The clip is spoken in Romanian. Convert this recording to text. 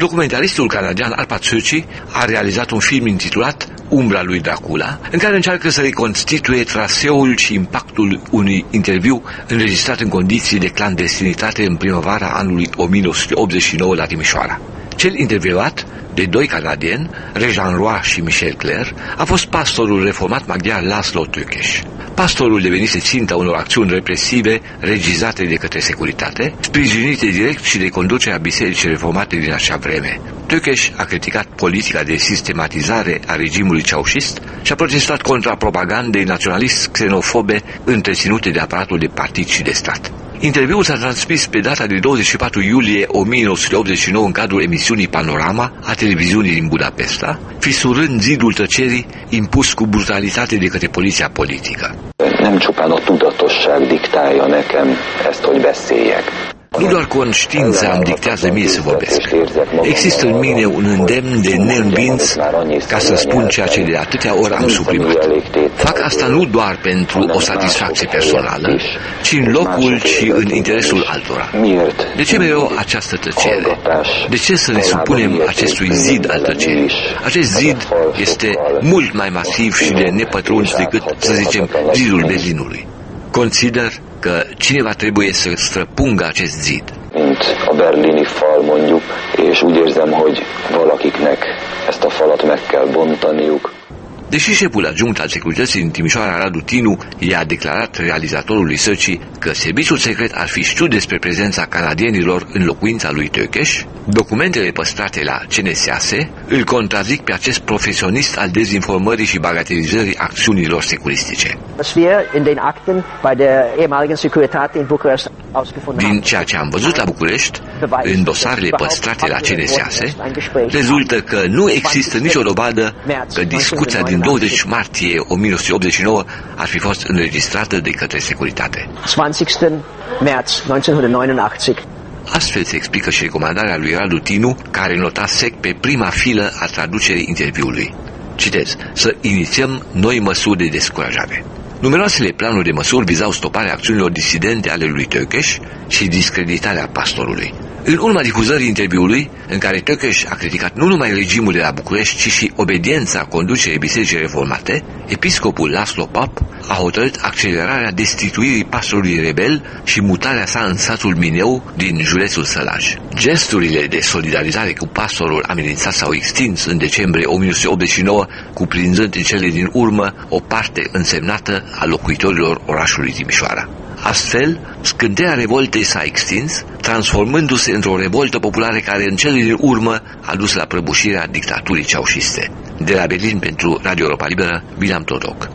Documentaristul canadian Arpad Sochi a realizat un film intitulat Umbra lui Dracula, în care încearcă să reconstituie traseul și impactul unui interviu înregistrat în condiții de clandestinitate în primăvara anului 1989 la Timișoara. Cel intervievat de doi canadieni, Réjean Roy și Michel Clerc, a fost pastorul reformat maghiar László Tőkés. Pastorul devenise ținta unor acțiuni represive regizate de către securitate, sprijinite direct și de conducerea bisericii reformate din acea vreme. Tőkés a criticat politica de sistematizare a regimului ceaușist și a protestat contra propagandei naționalist-xenofobe întreținute de aparatul de partid și de stat. Interviul s-a transmis pe data de 24 iulie 1989 în cadrul emisiunii Panorama a televiziunii din Budapesta, fisurând zidul tăcerii impus cu brutalitate de către poliția politică. Nem csupán a tudatosság diktálja nekem ezt, hogy beszéljek. Nu doar conștiința îmi dictează mie să vorbesc. Există în mine un îndemn de neînvins ca să spun ceea ce de atâtea ori am suprimat. Fac asta nu doar pentru o satisfacție personală, ci în locul și în interesul altora. De ce mereu această tăcere? De ce să ne supunem acestui zid al tăcerii? Acest zid este mult mai masiv și de nepătruns decât, să zicem, zidul Berlinului. Consider că cineva trebuie să străpungă acest zid. Mint a berlini fal mondjuk, és úgy érzem, hogy valakiknek ezt a falat meg kell bontaniuk. Deși șeful adjunct al securității din Timișoara, Radu Tinu, i-a declarat realizatorului Sochi că serviciul secret ar fi știut despre prezența canadienilor în locuința lui Tőkés, documentele păstrate la CNSAS îl contrazic pe acest profesionist al dezinformării și bagatelizării acțiunilor securistice. Din ceea ce am văzut la București, în dosarele păstrate la CNSAS, rezultă că nu există nicio dovadă că discuția din 20 martie 1989 ar fi fost înregistrată de către securitate. 20. März 1989. Astfel se explică și recomandarea lui Radu Tinu, care nota sec pe prima filă a traducerii interviului. Citez: să inițiem noi măsuri de descurajare. Numeroasele planuri de măsuri vizau stoparea acțiunilor disidente ale lui Tőkés și discreditarea pastorului. În urma difuzării interviului, în care Tőkés a criticat nu numai regimul de la București, ci și obediența conducerii Bisericii Reformate, episcopul László Pap a hotărât accelerarea destituirii pastorului rebel și mutarea sa în satul Mineu din județul Sălaj. Gesturile de solidarizare cu pastorul amenințat s-au extins în decembrie 1989, cuprinzând în cele din urmă o parte însemnată a locuitorilor orașului Timișoara. Astfel, scânteia revoltei s-a extins, transformându-se într-o revoltă populară care în cele din urmă a dus la prăbușirea dictaturii ceaușiste. De la Berlin pentru Radio Europa Liberă, William Todoc.